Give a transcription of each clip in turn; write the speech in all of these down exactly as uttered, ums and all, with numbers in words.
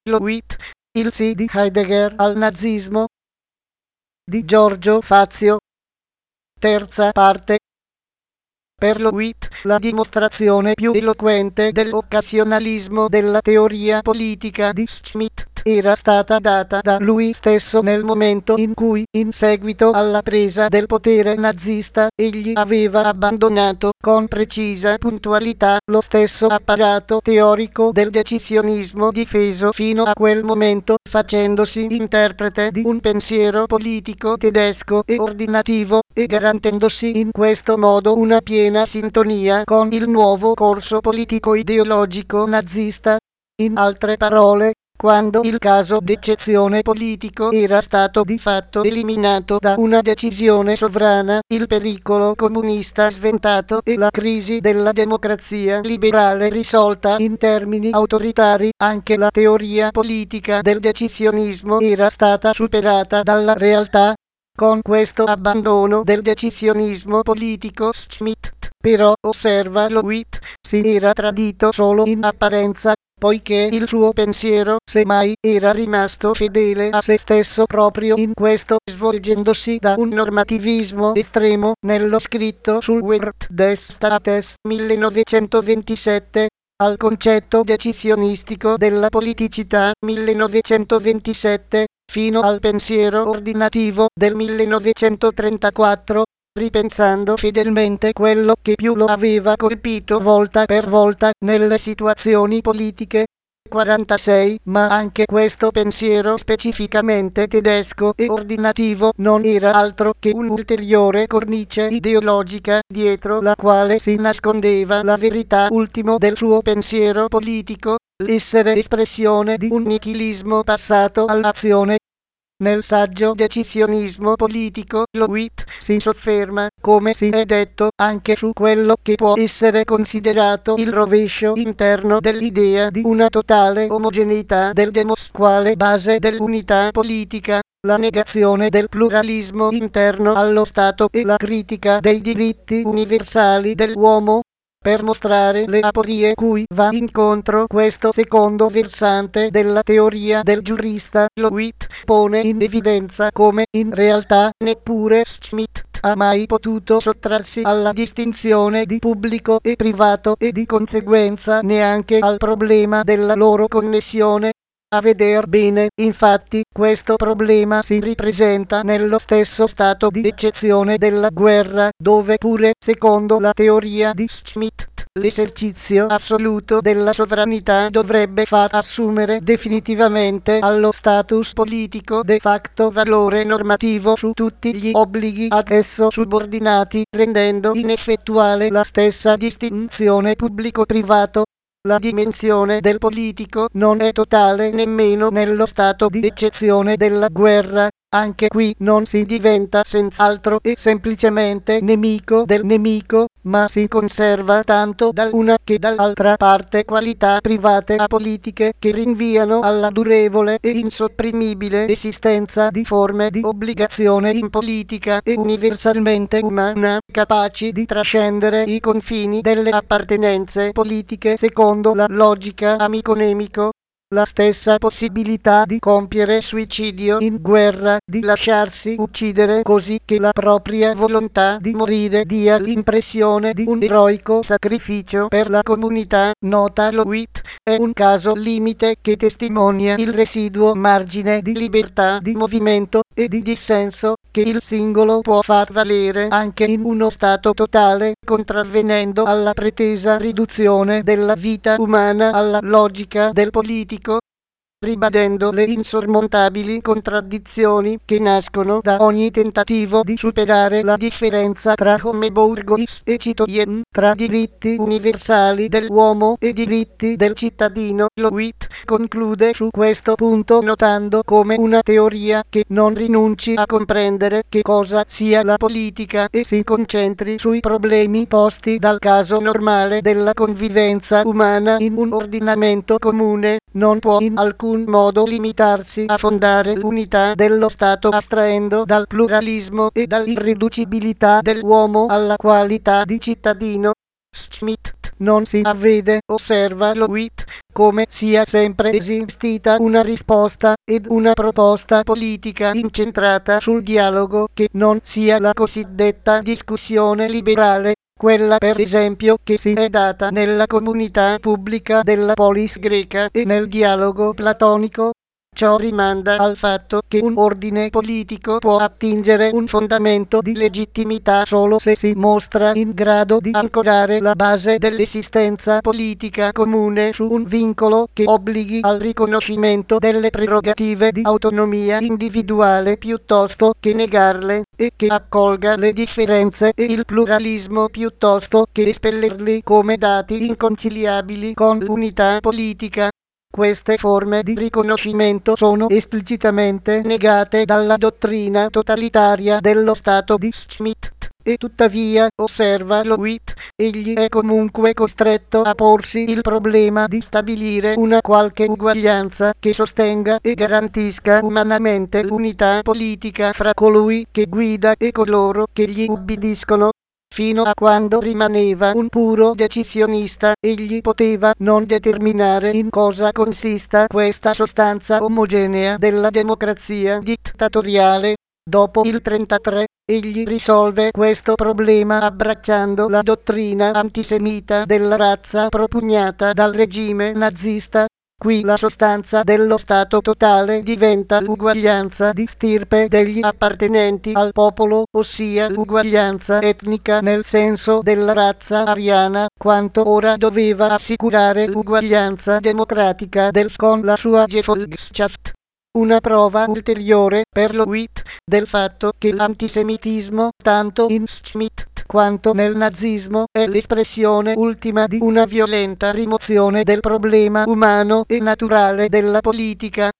Lowitt, il sì di Heidegger al nazismo di Giorgio Fazio. Terza parte. Per Lowitt, la dimostrazione più eloquente dell'occasionalismo della teoria politica di Schmitt era stata data da lui stesso nel momento in cui, in seguito alla presa del potere nazista, egli aveva abbandonato con precisa puntualità lo stesso apparato teorico del decisionismo difeso fino a quel momento, facendosi interprete di un pensiero politico tedesco e ordinativo, e garantendosi in questo modo una piena sintonia con il nuovo corso politico-ideologico nazista. In altre parole, quando il caso d'eccezione politico era stato di fatto eliminato da una decisione sovrana, il pericolo comunista sventato e la crisi della democrazia liberale risolta in termini autoritari, anche la teoria politica del decisionismo era stata superata dalla realtà. Con questo abbandono del decisionismo politico Schmitt, però, osserva Lowitt, si era tradito solo in apparenza, poiché il suo pensiero, semmai, era rimasto fedele a se stesso proprio in questo, svolgendosi da un normativismo estremo nello scritto sul Wert des Staates millenovecentoventisette, al concetto decisionistico della politicità millenovecentoventisette, fino al pensiero ordinativo del millenovecentotrentaquattro, ripensando fedelmente quello che più lo aveva colpito volta per volta nelle situazioni politiche. quarantasei Ma anche questo pensiero specificamente tedesco e ordinativo non era altro che un'ulteriore cornice ideologica dietro la quale si nascondeva la verità ultimo del suo pensiero politico, l'essere espressione di un nichilismo passato all'azione. Nel saggio Decisionismo politico, Lowitt si sofferma, come si è detto, anche su quello che può essere considerato il rovescio interno dell'idea di una totale omogeneità del demos quale base dell'unità politica, la negazione del pluralismo interno allo Stato e la critica dei diritti universali dell'uomo. Per mostrare le aporie cui va incontro questo secondo versante della teoria del giurista, Lowitt pone in evidenza come, in realtà, neppure Schmitt ha mai potuto sottrarsi alla distinzione di pubblico e privato e di conseguenza neanche al problema della loro connessione. A veder bene, infatti, questo problema si ripresenta nello stesso stato di eccezione della guerra, dove pure, secondo la teoria di Schmitt, l'esercizio assoluto della sovranità dovrebbe far assumere definitivamente allo status politico de facto valore normativo su tutti gli obblighi ad esso subordinati, rendendo ineffettuale la stessa distinzione pubblico-privato. La dimensione del politico non è totale nemmeno nello stato di eccezione della guerra. Anche qui non si diventa senz'altro e semplicemente nemico del nemico, ma si conserva tanto dall'una che dall'altra parte qualità private apolitiche che rinviano alla durevole e insopprimibile esistenza di forme di obbligazione impolitica e universalmente umana, capaci di trascendere i confini delle appartenenze politiche secondo la logica amico-nemico. La stessa possibilità di compiere suicidio in guerra, di lasciarsi uccidere così che la propria volontà di morire dia l'impressione di un eroico sacrificio per la comunità, nota Lowitt, è un caso limite che testimonia il residuo margine di libertà di movimento e di dissenso che il singolo può far valere anche in uno stato totale, contravvenendo alla pretesa riduzione della vita umana alla logica del politico, ribadendo le insormontabili contraddizioni che nascono da ogni tentativo di superare la differenza tra homobourgeois e citoyen, tra diritti universali dell'uomo e diritti del cittadino. Lowitt conclude su questo punto notando come una teoria che non rinunci a comprendere che cosa sia la politica e si concentri sui problemi posti dal caso normale della convivenza umana in un ordinamento comune, non può in alcun modo limitarsi a fondare l'unità dello Stato astraendo dal pluralismo e dall'irriducibilità dell'uomo alla qualità di cittadino. Schmitt non si avvede, osserva lo Witt, come sia sempre esistita una risposta ed una proposta politica incentrata sul dialogo che non sia la cosiddetta discussione liberale, quella per esempio che si è data nella comunità pubblica della polis greca e nel dialogo platonico. Ciò rimanda al fatto che un ordine politico può attingere un fondamento di legittimità solo se si mostra in grado di ancorare la base dell'esistenza politica comune su un vincolo che obblighi al riconoscimento delle prerogative di autonomia individuale piuttosto che negarle, e che accolga le differenze e il pluralismo piuttosto che espellerli come dati inconciliabili con l'unità politica. Queste forme di riconoscimento sono esplicitamente negate dalla dottrina totalitaria dello Stato di Schmitt, e tuttavia, osserva lo Witt, egli è comunque costretto a porsi il problema di stabilire una qualche uguaglianza che sostenga e garantisca umanamente l'unità politica fra colui che guida e coloro che gli ubbidiscono. Fino a quando rimaneva un puro decisionista, egli poteva non determinare in cosa consista questa sostanza omogenea della democrazia dittatoriale. Dopo il trentatré, egli risolve questo problema abbracciando la dottrina antisemita della razza propugnata dal regime nazista. Qui la sostanza dello Stato totale diventa l'uguaglianza di stirpe degli appartenenti al popolo, ossia l'uguaglianza etnica nel senso della razza ariana, quanto ora doveva assicurare l'uguaglianza democratica del con la sua Gefolgschaft. Una prova ulteriore, per lo Witt, del fatto che l'antisemitismo, tanto in Schmitt quanto nel nazismo, è l'espressione ultima di una violenta rimozione del problema umano e naturale della politica.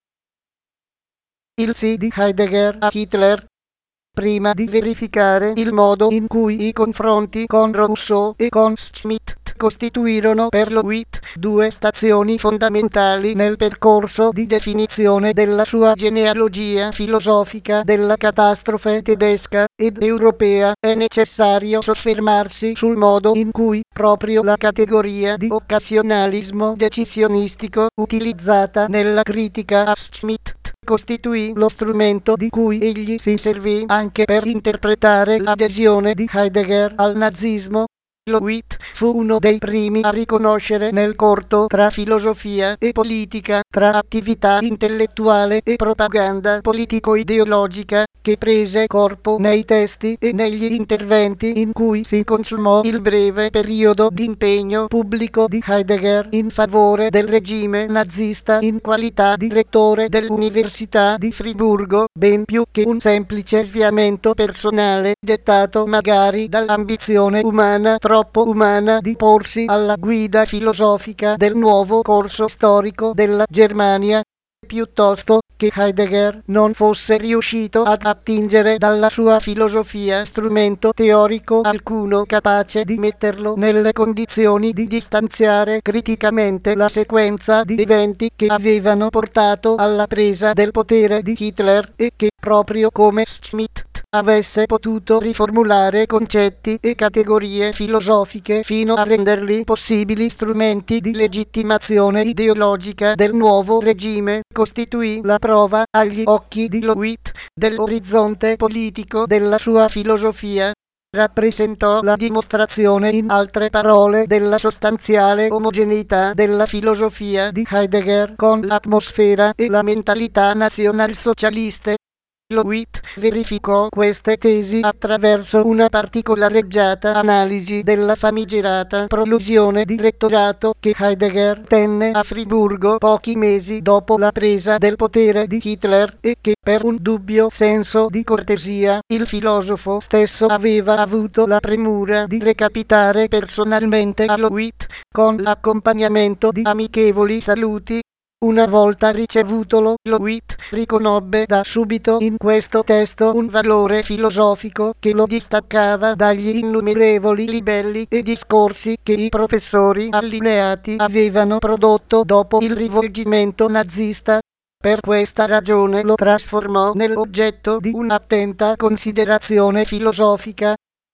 Il sì di Heidegger a Hitler. Prima di verificare il modo in cui i confronti con Rousseau e con Schmitt costituirono per lo Witt due stazioni fondamentali nel percorso di definizione della sua genealogia filosofica della catastrofe tedesca ed europea, è necessario soffermarsi sul modo in cui proprio la categoria di occasionalismo decisionistico utilizzata nella critica a Schmitt costituì lo strumento di cui egli si servì anche per interpretare l'adesione di Heidegger al nazismo. Lo Witt fu uno dei primi a riconoscere nel corto tra filosofia e politica, tra attività intellettuale e propaganda politico-ideologica, che prese corpo nei testi e negli interventi in cui si consumò il breve periodo di impegno pubblico di Heidegger in favore del regime nazista in qualità di rettore dell'Università di Friburgo, ben più che un semplice sviamento personale, dettato magari dall'ambizione umana troppo umana di porsi alla guida filosofica del nuovo corso storico della Germania, piuttosto che Heidegger non fosse riuscito ad attingere dalla sua filosofia strumento teorico alcuno capace di metterlo nelle condizioni di distanziare criticamente la sequenza di eventi che avevano portato alla presa del potere di Hitler, e che, proprio come Schmitt, avesse potuto riformulare concetti e categorie filosofiche fino a renderli possibili strumenti di legittimazione ideologica del nuovo regime, costituì la prova, agli occhi di lo Witt, dell'orizzonte politico della sua filosofia. Rappresentò la dimostrazione, in altre parole, della sostanziale omogeneità della filosofia di Heidegger con l'atmosfera e la mentalità nazionalsocialiste. Lo Witt verificò queste tesi attraverso una particolareggiata analisi della famigerata prolusione di rettorato che Heidegger tenne a Friburgo pochi mesi dopo la presa del potere di Hitler, e che, per un dubbio senso di cortesia, il filosofo stesso aveva avuto la premura di recapitare personalmente a lo Witt, con l'accompagnamento di amichevoli saluti. Una volta ricevutolo, lo Witt riconobbe da subito in questo testo un valore filosofico che lo distaccava dagli innumerevoli libelli e discorsi che i professori allineati avevano prodotto dopo il rivolgimento nazista. Per questa ragione lo trasformò nell'oggetto di un'attenta considerazione filosofica.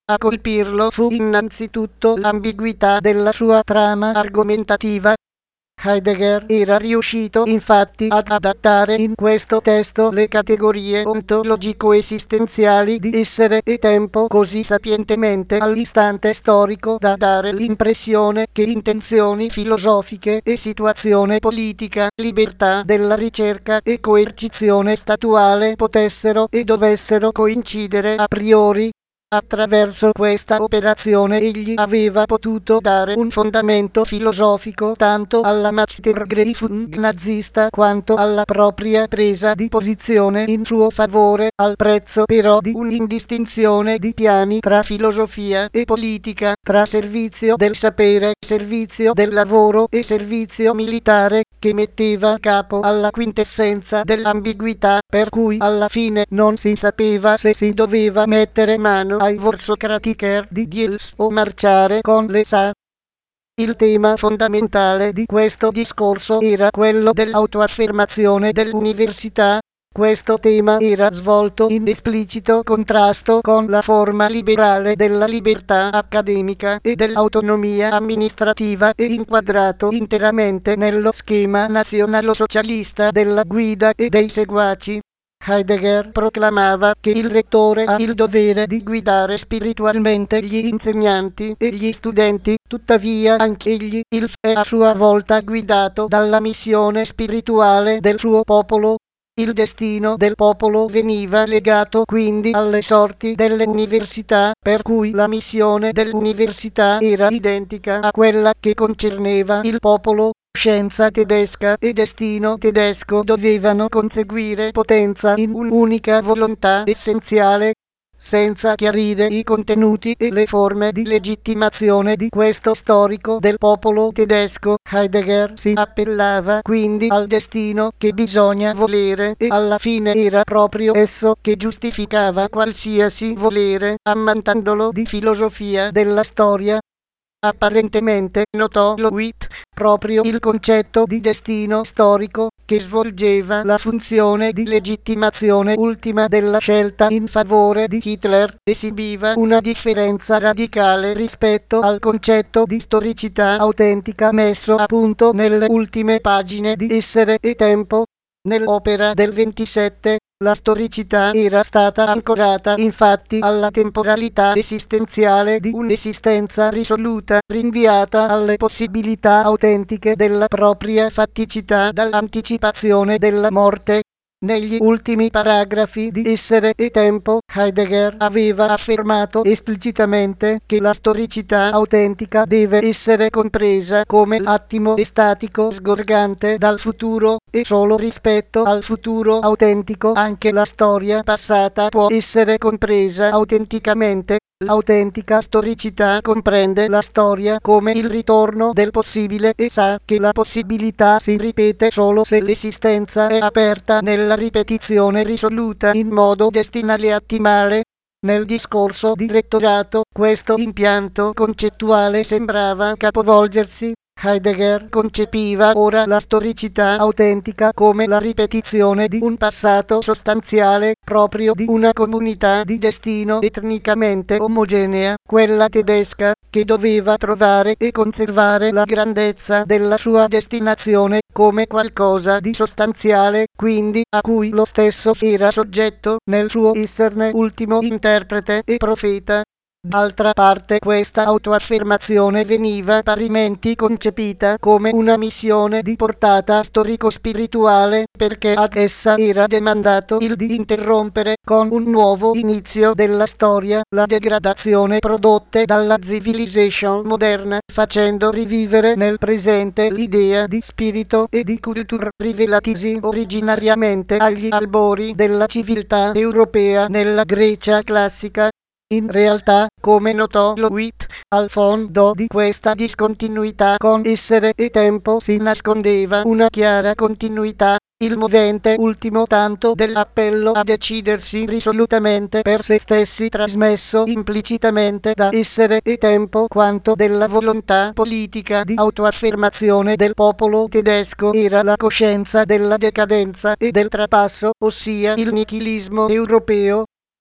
A colpirlo fu innanzitutto l'ambiguità della sua trama argomentativa. Heidegger era riuscito infatti ad adattare in questo testo le categorie ontologico-esistenziali di essere e tempo così sapientemente all'istante storico da dare l'impressione che intenzioni filosofiche e situazione politica, libertà della ricerca e coercizione statuale potessero e dovessero coincidere a priori. Attraverso questa operazione egli aveva potuto dare un fondamento filosofico tanto alla Machtergreifung nazista quanto alla propria presa di posizione in suo favore, al prezzo però di un'indistinzione di piani tra filosofia e politica, tra servizio del sapere, servizio del lavoro e servizio militare, che metteva capo alla quintessenza dell'ambiguità, per cui alla fine non si sapeva se si doveva mettere mano ai Vorsokratiker di Diels o marciare con le S A. Il tema fondamentale di questo discorso era quello dell'autoaffermazione dell'università. Questo tema era svolto in esplicito contrasto con la forma liberale della libertà accademica e dell'autonomia amministrativa e inquadrato interamente nello schema nazionalo-socialista della guida e dei seguaci. Heidegger proclamava che il rettore ha il dovere di guidare spiritualmente gli insegnanti e gli studenti, tuttavia anch'egli, il F, è a sua volta guidato dalla missione spirituale del suo popolo. Il destino del popolo veniva legato quindi alle sorti delle università, per cui la missione dell'università era identica a quella che concerneva il popolo. Scienza tedesca e destino tedesco dovevano conseguire potenza in un'unica volontà essenziale. Senza chiarire i contenuti e le forme di legittimazione di questo storico del popolo tedesco, Heidegger si appellava quindi al destino che bisogna volere e alla fine era proprio esso che giustificava qualsiasi volere, ammantandolo di filosofia della storia. Apparentemente, notò Lowitt, proprio il concetto di destino storico, che svolgeva la funzione di legittimazione ultima della scelta in favore di Hitler, esibiva una differenza radicale rispetto al concetto di storicità autentica messo a punto nelle ultime pagine di Essere e Tempo. Nell'opera del ventisette, la storicità era stata ancorata infatti alla temporalità esistenziale di un'esistenza risoluta, rinviata alle possibilità autentiche della propria fatticità dall'anticipazione della morte. Negli ultimi paragrafi di Essere e Tempo, Heidegger aveva affermato esplicitamente che la storicità autentica deve essere compresa come l'attimo estatico sgorgante dal futuro, e solo rispetto al futuro autentico anche la storia passata può essere compresa autenticamente. L'autentica storicità comprende la storia come il ritorno del possibile e sa che la possibilità si ripete solo se l'esistenza è aperta nella ripetizione risoluta in modo destinaliattimale. Nel discorso di rettorato, questo impianto concettuale sembrava capovolgersi. Heidegger concepiva ora la storicità autentica come la ripetizione di un passato sostanziale, proprio di una comunità di destino etnicamente omogenea, quella tedesca, che doveva trovare e conservare la grandezza della sua destinazione come qualcosa di sostanziale, quindi a cui lo stesso era soggetto nel suo esserne ultimo interprete e profeta. D'altra parte questa autoaffermazione veniva parimenti concepita come una missione di portata storico-spirituale, perché ad essa era demandato il di interrompere con un nuovo inizio della storia la degradazione prodotta dalla civilization moderna, facendo rivivere nel presente l'idea di spirito e di culture rivelatisi originariamente agli albori della civiltà europea nella Grecia classica. In realtà, come notò Lowitt, al fondo di questa discontinuità con Essere e Tempo si nascondeva una chiara continuità, il movente ultimo tanto dell'appello a decidersi risolutamente per se stessi trasmesso implicitamente da Essere e Tempo quanto della volontà politica di autoaffermazione del popolo tedesco era la coscienza della decadenza e del trapasso, ossia il nichilismo europeo.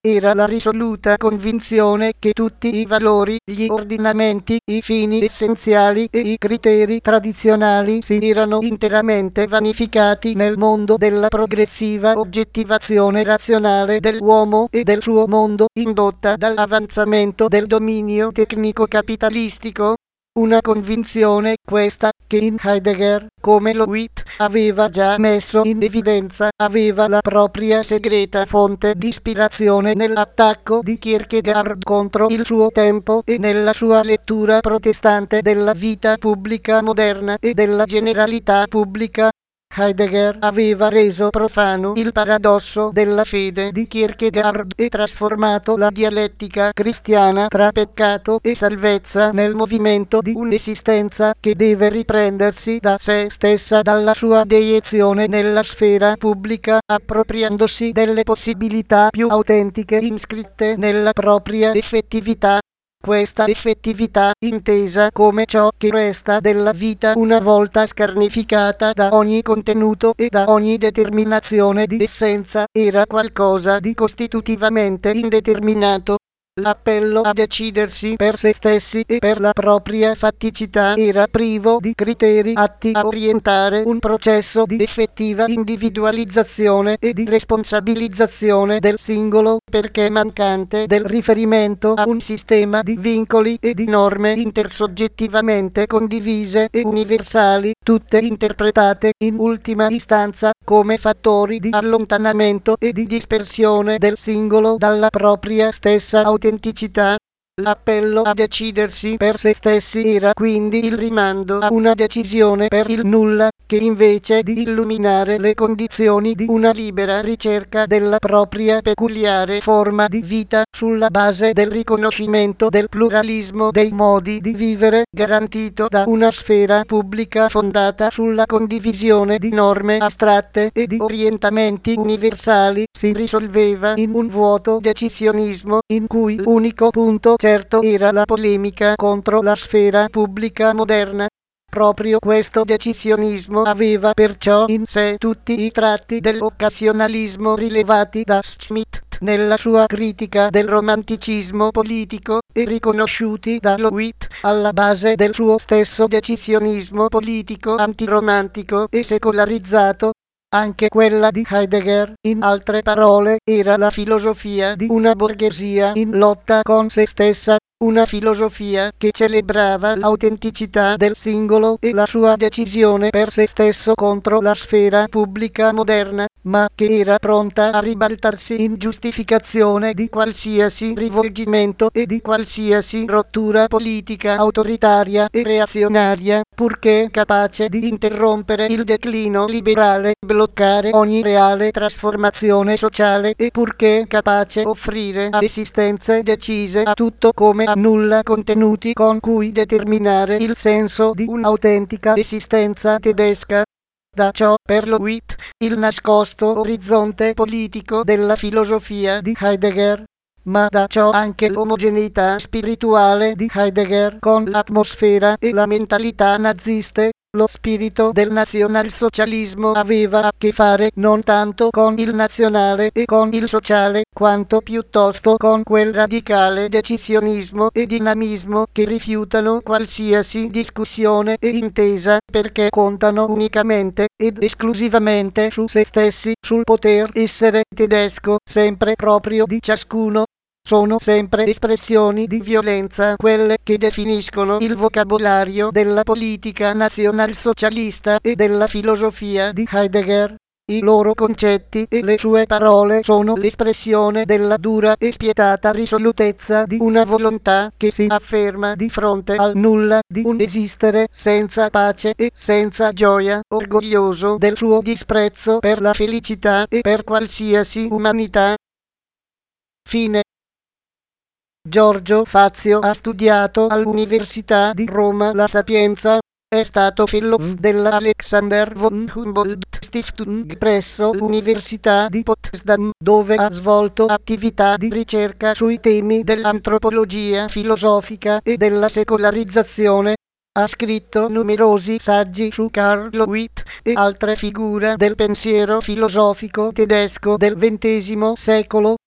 era la risoluta convinzione che tutti i valori, gli ordinamenti, i fini essenziali e i criteri tradizionali si erano interamente vanificati nel mondo della progressiva oggettivazione razionale dell'uomo e del suo mondo, indotta dall'avanzamento del dominio tecnico-capitalistico. Una convinzione, questa, che in Heidegger, come Lowitt aveva già messo in evidenza, aveva la propria segreta fonte di ispirazione nell'attacco di Kierkegaard contro il suo tempo e nella sua lettura protestante della vita pubblica moderna e della generalità pubblica. Heidegger aveva reso profano il paradosso della fede di Kierkegaard e trasformato la dialettica cristiana tra peccato e salvezza nel movimento di un'esistenza che deve riprendersi da sé stessa, dalla sua deiezione nella sfera pubblica, appropriandosi delle possibilità più autentiche inscritte nella propria effettività. Questa effettività, intesa come ciò che resta della vita una volta scarnificata da ogni contenuto e da ogni determinazione di essenza, era qualcosa di costitutivamente indeterminato. L'appello a decidersi per se stessi e per la propria fatticità era privo di criteri atti a orientare un processo di effettiva individualizzazione e di responsabilizzazione del singolo, perché mancante del riferimento a un sistema di vincoli e di norme intersoggettivamente condivise e universali, tutte interpretate in ultima istanza come fattori di allontanamento e di dispersione del singolo dalla propria stessa autenticità. L'appello a decidersi per se stessi era quindi il rimando a una decisione per il nulla, che invece di illuminare le condizioni di una libera ricerca della propria peculiare forma di vita sulla base del riconoscimento del pluralismo dei modi di vivere garantito da una sfera pubblica fondata sulla condivisione di norme astratte e di orientamenti universali, si risolveva in un vuoto decisionismo in cui l'unico punto certo era la polemica contro la sfera pubblica moderna. Proprio questo decisionismo aveva perciò in sé tutti i tratti dell'occasionalismo rilevati da Schmitt nella sua critica del romanticismo politico e riconosciuti da Lowitt alla base del suo stesso decisionismo politico antiromantico e secolarizzato. Anche quella di Heidegger, in altre parole, era la filosofia di una borghesia in lotta con se stessa, una filosofia che celebrava l'autenticità del singolo e la sua decisione per se stesso contro la sfera pubblica moderna, ma che era pronta a ribaltarsi in giustificazione di qualsiasi rivolgimento e di qualsiasi rottura politica autoritaria e reazionaria, purché capace di interrompere il declino liberale, bloccare ogni reale trasformazione sociale e purché capace offrire a esistenze decise a tutto come a nulla contenuti con cui determinare il senso di un'autentica esistenza tedesca. Da ciò, per Lowitt, il nascosto orizzonte politico della filosofia di Heidegger, ma da ciò anche l'omogeneità spirituale di Heidegger con l'atmosfera e la mentalità naziste. Lo spirito del nazionalsocialismo aveva a che fare non tanto con il nazionale e con il sociale, quanto piuttosto con quel radicale decisionismo e dinamismo che rifiutano qualsiasi discussione e intesa, perché contano unicamente ed esclusivamente su se stessi, sul poter essere tedesco, sempre proprio di ciascuno. Sono sempre espressioni di violenza quelle che definiscono il vocabolario della politica nazionalsocialista e della filosofia di Heidegger. I loro concetti e le sue parole sono l'espressione della dura e spietata risolutezza di una volontà che si afferma di fronte al nulla, di un esistere senza pace e senza gioia, orgoglioso del suo disprezzo per la felicità e per qualsiasi umanità. Fine. Giorgio Fazio ha studiato all'Università di Roma la Sapienza, è stato fellow della Alexander von Humboldt Stiftung presso l'Università di Potsdam, dove ha svolto attività di ricerca sui temi dell'antropologia filosofica e della secolarizzazione. Ha scritto numerosi saggi su Karl Lowitt e altre figure del pensiero filosofico tedesco del ventesimo secolo.